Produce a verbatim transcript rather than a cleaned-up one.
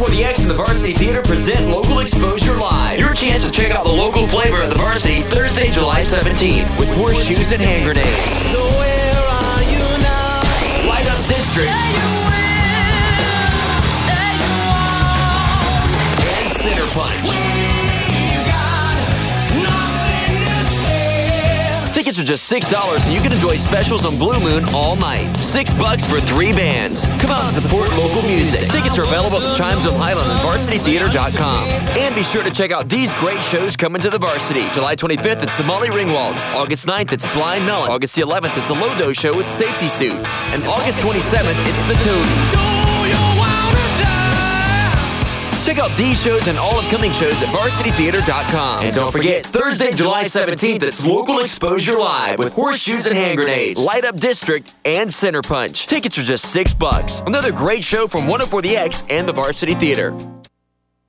oh four The X and the Varsity Theater present Local Exposure Live. Your chance to check out the local flavor of the Varsity Thursday, July seventeenth with horseshoes and hand grenades. So where are you now? Light Up District. Say you will, say you won't. And Center Punch. We've got nothing to say. Tickets are just six dollars and you can enjoy specials on Blue Moon all night. Six bucks for three bands. Come out and support local music. Tickets are available at the Chimes on Highland and varsity theater dot com. And be sure to check out these great shows coming to the Varsity. July twenty-fifth, it's the Molly Ringwalds. August ninth, it's Blind Melon. August the eleventh, it's the Lodo Show with Safety Suit. And August twenty-seventh, it's the Toadies. Do you wanna die? Check out these shows and all upcoming shows at varsity theater dot com. And don't forget, Thursday, July seventeenth, it's Local Exposure Live with horseshoes and hand grenades, Light Up District, and Center Punch. Tickets are just six bucks. Another great show from one oh four The X and the Varsity Theater.